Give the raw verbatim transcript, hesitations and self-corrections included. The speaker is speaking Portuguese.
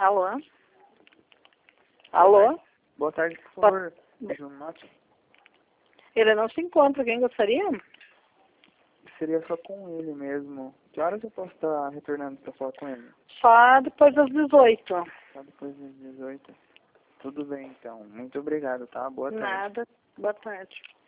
Alô? Alô? Boa tarde, por favor. Junote. Ele não se encontra, quem gostaria? Seria só com ele mesmo. Que horas eu posso estar retornando para falar com ele? Só depois das dezoito. Só depois das dezoito. Tudo bem, então. Muito obrigado, tá? Boa tarde. Nada. Boa tarde.